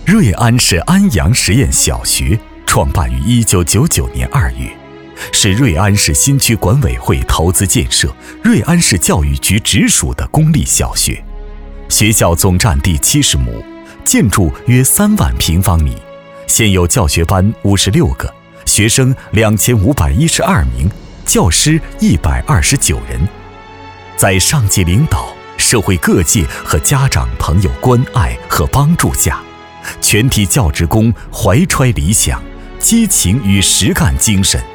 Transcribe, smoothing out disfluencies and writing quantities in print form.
瑞安市安阳实验小学创办于1999年2月，是瑞安市新区管委会投资建设、瑞安市教育局直属的公立小学。学校总占地70亩，建筑约3万平方米，现有教学班56个，学生2512名，教师129人。在上级领导、社会各界和家长朋友关爱和帮助下，全体教职工怀揣理想、激情与实干精神，